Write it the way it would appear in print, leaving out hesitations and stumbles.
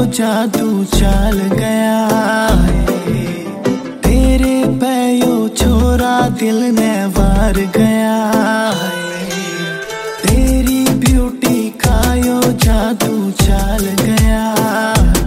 जादू चाल गया, तेरे पे यो छोरा दिल ने वार गया।